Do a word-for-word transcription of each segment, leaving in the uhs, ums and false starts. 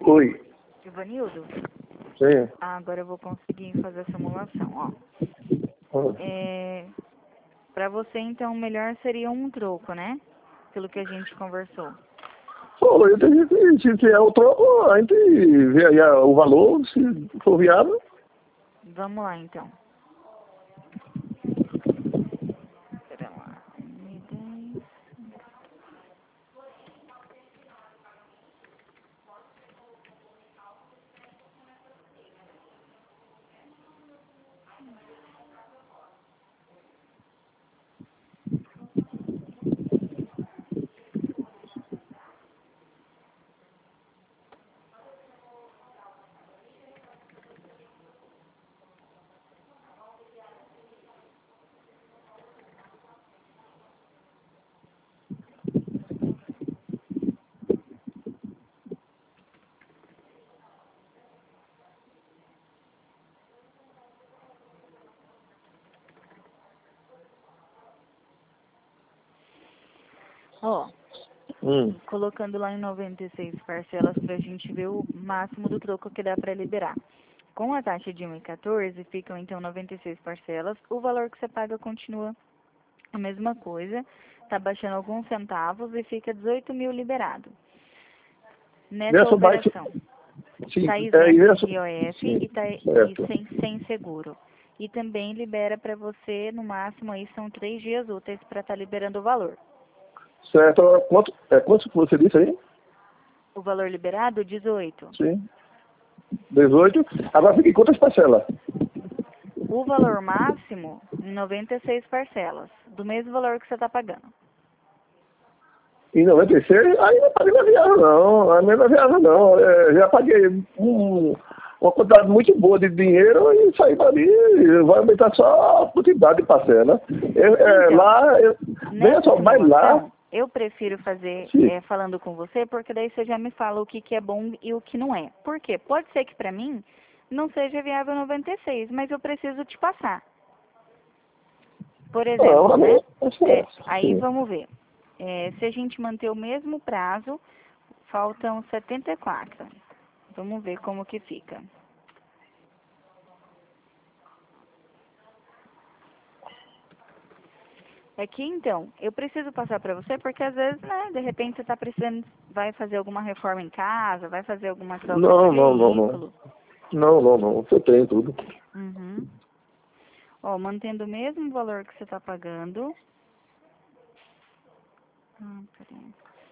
Oi. Ivanildo, Sim. ah, agora eu vou conseguir fazer a simulação, ó. Ah. É, para você, então, o melhor seria um troco, né? Pelo que a gente conversou. Pô, eu tenho que, se tiver o troco, a gente vê aí a- o valor, se for viável. Vamos lá, então. Pera lá. um e dez. Ó, Hum. colocando lá em noventa e seis parcelas pra gente ver o máximo do troco que dá pra liberar. Com a taxa de um e quatorze, ficam então noventa e seis parcelas. O valor que você paga continua a mesma coisa. Tá baixando alguns centavos e fica dezoito mil liberado. Nessa Nessa baixa. operação, Sim, está é isento isso. de I O F Sim, e, tá, e certo. sem, sem seguro. E também libera para você, no máximo, aí são três dias úteis para estar liberando o valor. Certo. Quanto, é, quanto que você disse aí? O valor liberado, dezoito. Sim. dezoito. Agora fica em quantas parcelas? O valor máximo, em noventa e seis parcelas, do mesmo valor que você está pagando. Em noventa e seis, aí não paguei na viagem não, aí não é na viagem não. É, já paguei um, uma quantidade muito boa de dinheiro e saí dali, vai aumentar só a quantidade de parcela. É, é, Então, lá, eu, veja nessa só, vai lá, simulação, eu prefiro fazer sim, é, falando com você, porque daí você já me fala o que, que é bom e o que não é. Por quê? Pode ser que para mim não seja viável noventa e seis, mas eu preciso te passar. Por não, exemplo, a né? minha, é É, certo, aí sim. vamos ver. É, se a gente manter o mesmo prazo, faltam setenta e quatro. Vamos ver como que fica. Aqui então, eu preciso passar para você porque às vezes, né, de repente você está precisando, vai fazer alguma reforma em casa, vai fazer alguma troca de Não, não, não, não. veículo. Não, não, não, você tem tudo. Uhum. Ó, mantendo o mesmo valor que você está pagando. Ah, peraí.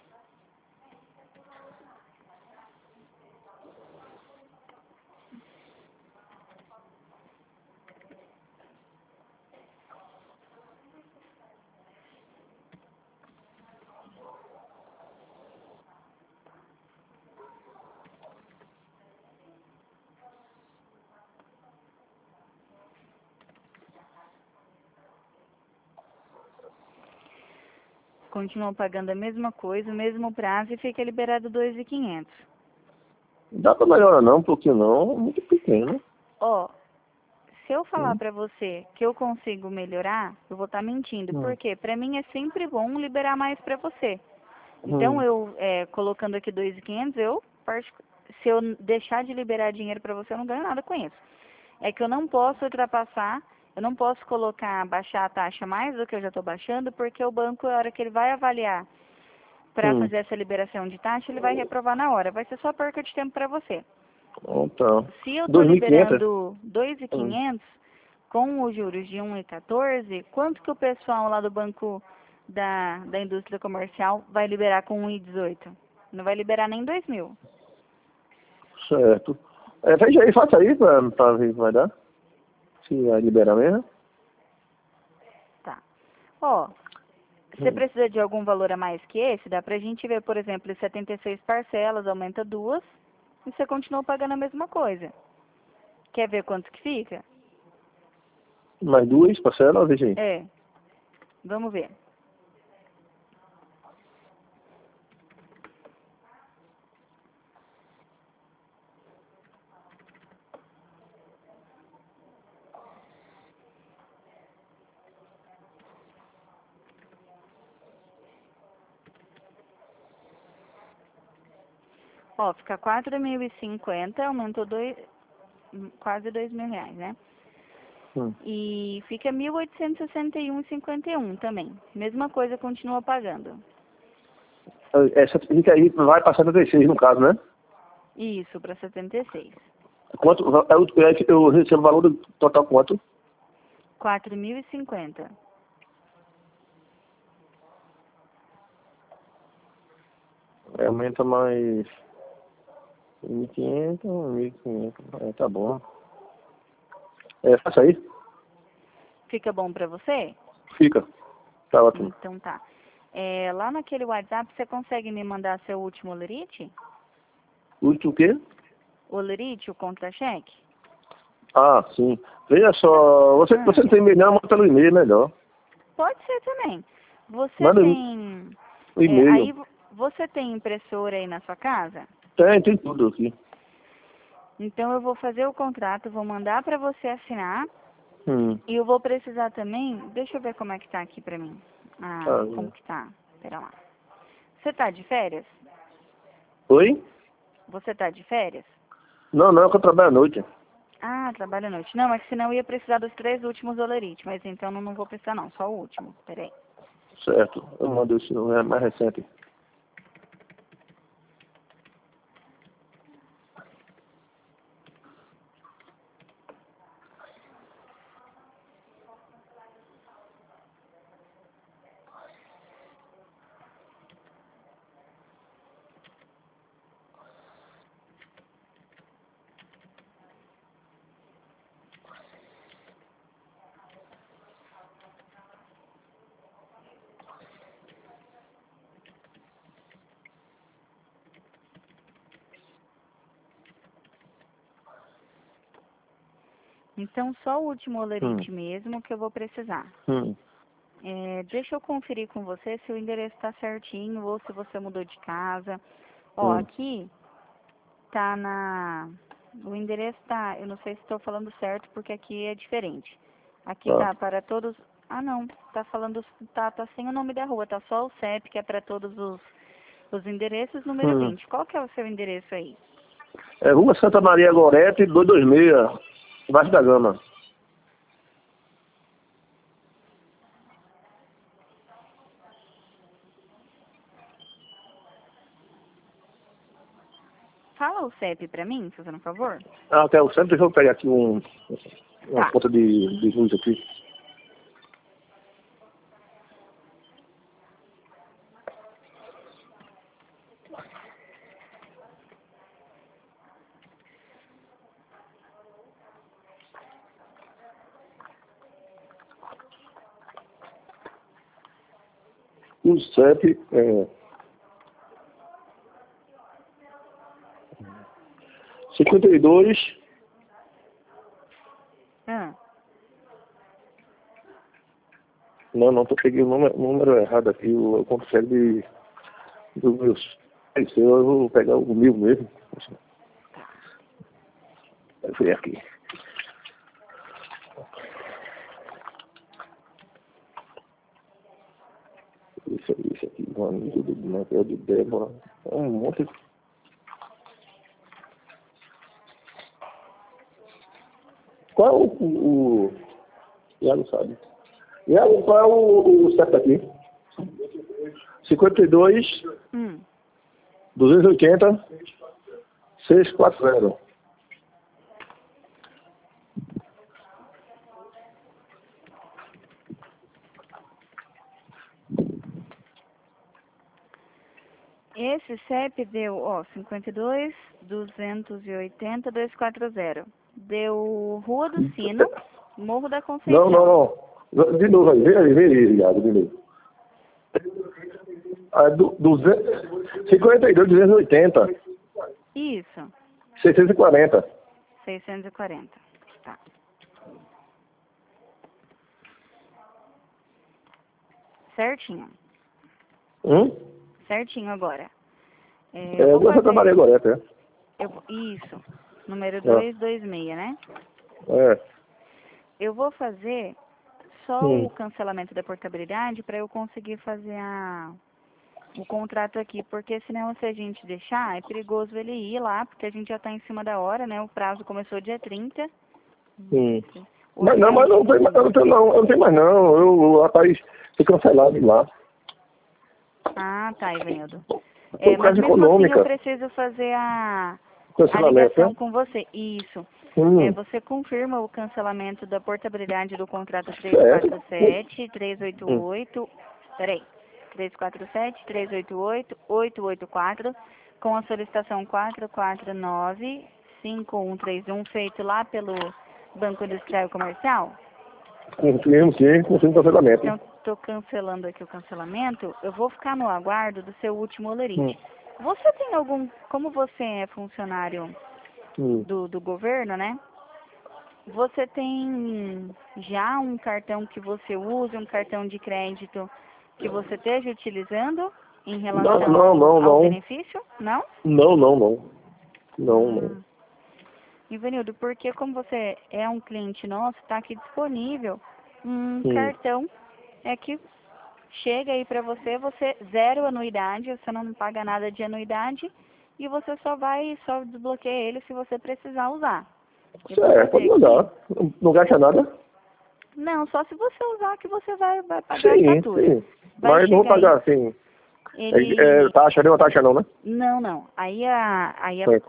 Continua pagando a mesma coisa, o mesmo prazo e fica liberado dois mil e quinhentos. Dá pra melhorar não, um pouquinho não, muito pequeno. Ó, se eu falar Hum, pra você que eu consigo melhorar, eu vou estar mentindo. hum, Por quê? Pra mim é sempre bom liberar mais pra você. Então, hum. eu, é, colocando aqui dois mil e quinhentos, eu, particu- se eu deixar de liberar dinheiro pra você, eu não ganho nada com isso. É que eu não posso ultrapassar, eu não posso colocar, baixar a taxa mais do que eu já estou baixando, porque o banco, a hora que ele vai avaliar para Hum. fazer essa liberação de taxa, ele vai reprovar na hora. Vai ser só perca de tempo para você. Então, Se eu estou dois mil e quinhentos? liberando dois mil e Hum. quinhentos com os juros de um e quatorze, quanto que o pessoal lá do banco da, da indústria comercial vai liberar com um e dezoito? Não vai liberar nem dois mil. Certo. É, veja aí, faça aí pra, pra ver o que vai dar. Se vai liberar mesmo. Tá. Ó, você Hum. precisa de algum valor a mais que esse? Dá pra gente ver, por exemplo, setenta e seis parcelas, aumenta duas, e você continua pagando a mesma coisa. Quer ver quanto que fica? Mais duas parcelas, veja aí. É, vamos ver. Ó, fica quatro mil e cinquenta, aumentou dois, quase dois mil reais, né? Hum. E fica mil oitocentos e sessenta e um e cinquenta e um também. Mesma coisa, continua pagando. Essa fica aí, vai para setenta e seis no caso, né? Isso, para setenta e seis. Quanto, eu, eu recebo o valor do total quanto? quatro mil e cinquenta. É, aumenta mais mil e quinhentos, mil e quinhentos. É, tá bom. É, faça aí. Fica bom para você? Fica. Tá ótimo. Então tá. É, lá naquele WhatsApp você consegue me mandar seu último lerite? O último o quê? O lerite, o contra-cheque? Ah, sim. Veja só, você, Ah, você não tem e-mail não, manda pelo e-mail, melhor. pode ser também. Você Manda tem... o é, aí e-mail. vo- você tem impressora aí na sua casa? Tem, tem tudo aqui. Então eu vou fazer o contrato, vou mandar para você assinar. Hum. E eu vou precisar também... Deixa eu ver como é que tá aqui pra mim. Ah, Ah, como é. que tá? Pera lá. Você tá de férias? Oi? Você tá de férias? Não, não, que eu trabalho à noite. Ah, trabalha à noite. Não, é que senão eu ia precisar dos três últimos olerite, mas então não, não vou precisar não, só o último. Peraí. Certo. Eu mando esse, é mais recente. Então só o último Hum. olerite mesmo que eu vou precisar. Hum. É, deixa eu conferir com você se o endereço tá certinho ou se você mudou de casa. Ó, Hum. aqui tá na... O endereço tá... Eu não sei se estou falando certo porque aqui é diferente. Aqui Tá. tá para todos... Ah, não. Tá falando... Tá, tá sem o nome da rua. Tá só o C E P, que é para todos os, os endereços. Número Hum. vinte. Qual que é o seu endereço aí? É Rua Santa Maria Gorete, duzentos e vinte e seis, Vasco da Gama. Fala o C E P pra mim, fazendo um favor. Ah, até o centro, deixa eu pegar aqui um, uma Tá. conta de, de luz aqui. O C E P é cinquenta e dois. Ah, Não, não, tô peguei o número, número errado aqui. Eu, eu consigo de, dos meus. Eu vou pegar o meu mesmo. Eu fui aqui. Isso aí, isso aqui, um amigo do Matheus de Débora. É um monte. Qual é o. o, o Iago sabe. Iago, qual é o, o C E P aqui? cinquenta e dois, hum. duzentos e oitenta, seiscentos e quarenta. Esse C E P deu, ó, cinquenta e dois, duzentos e oitenta, duzentos e quarenta. Deu Rua do Sino, Morro da Não, Conceição. não, não. De novo aí, vem aí, vem aí, Iago, de novo. Ah, du, duzentos, cinquenta e dois, duzentos e oitenta, Isso, seiscentos e quarenta. seiscentos e quarenta. Tá. Certinho. Hum? Certinho agora. É, eu É, vou Rua Santa Maria fazer... Gorete, é. Eu, vou- isso, número Ah, duzentos e vinte e seis, né? é. Eu vou fazer só Hum. o cancelamento da portabilidade para eu conseguir fazer a, o contrato aqui, porque senão se a gente deixar, é perigoso ele ir lá, porque a gente já está em cima da hora, né? O prazo começou dia trinta. Hum. Hoje Mas não, é mas não, último tem, mais- eu não dia. tenho não, eu não tenho mais não. Eu, o rapaz foi cancelado de lá. Ah, tá, Ivanildo. Por É, mas causa mesmo assim eu econômica. preciso fazer a, a Cancelamento, ligação né? com você. Isso. É, Hum. você confirma o cancelamento da portabilidade do contrato Certo. trezentos e quarenta e sete, trezentos e oitenta e Hum. oito, peraí, trezentos e quarenta e sete, trezentos e oitenta e oito, oitocentos e oitenta e quatro, com a solicitação quatro quatro nove, cinco um três um, feito lá pelo Banco Industrial e Comercial? Cumprimos, sim, cumprimos o cancelamento. Então, estou cancelando aqui o cancelamento. Eu vou ficar no aguardo do seu último Hum. olerite. Você tem algum... Como você é funcionário Hum. do, do governo, né? Você tem já um cartão que você usa, um cartão de crédito que você esteja utilizando em Não, relação não, ao, não, ao não. benefício? Não? Não, não, não. Não, não. Hum. Ivanildo, porque como você é um cliente nosso, está aqui disponível um Hum. cartão é que chega aí para você, você zero anuidade, você não paga nada de anuidade e você só vai, só desbloqueia ele se você precisar usar. Eu vou Certo, pode fazer aqui. mandar. Não, não gasta nada? Não, só se você usar que você vai, vai pagar a Sim, fatura. sim. Vai Mas não vou chegar aí, pagar assim. É, é, ele... taxa, não é taxa não, né? Não, não. Aí a, aí a, Certo.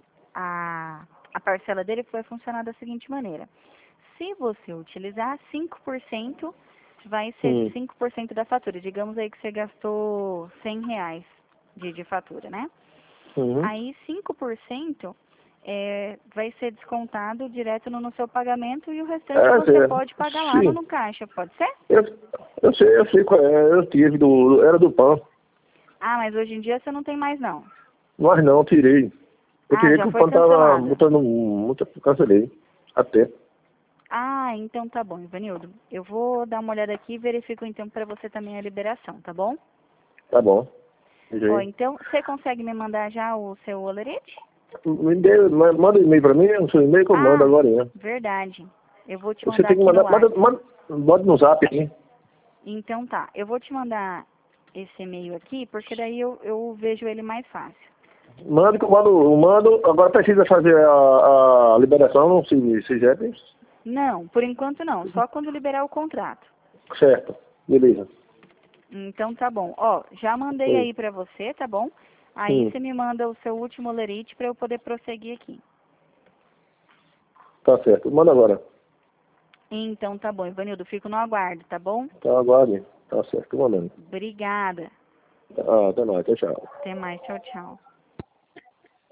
a, a parcela dele vai funcionar da seguinte maneira. Se você utilizar cinco por cento, vai ser Hum. cinco por cento da fatura. Digamos aí que você gastou cem reais de, de fatura, né? Uhum. Aí cinco por cento é, vai ser descontado direto no, no seu pagamento e o restante É, você é, pode pagar lá no, sim. no caixa, pode ser? Eu, eu sei, eu sei qual é. Eu tive do. Era do PAN. Ah, mas hoje em dia você não tem mais não. Mas não, tirei. Eu Ah, tirei já que o foi PAN tava cancelado. botando muito. Cancelei. Até. Ah, então tá bom, Ivanildo. Eu vou dar uma olhada aqui e verifico então para você também a liberação, tá bom? Tá bom. Ó, Jeito. então, você consegue me mandar já o seu olerite? Me dê, ma- manda um e-mail pra mim, o seu e-mail que eu mando Ah, agora, né? verdade. Eu vou te Você mandar tem que aqui no mandar. Manda, WhatsApp. manda, manda no zap aqui. Então tá, eu vou te mandar esse e-mail aqui, porque daí eu, eu vejo ele mais fácil. Manda que eu mando, eu mando. Agora precisa fazer a, a liberação no CIGEP. Não, por enquanto não, só quando liberar o contrato. Certo. Beleza. Então tá bom. Ó, já mandei Sim. aí pra você, tá bom? Aí Hum. você me manda o seu último olerite pra eu poder prosseguir aqui. Tá certo. Manda agora. Então tá bom, Ivanildo, fico no aguardo, tá bom? Tá, aguarde. Tá certo, tô mandando. Obrigada. Ah, até mais. Tchau, tchau. Até mais, tchau, tchau.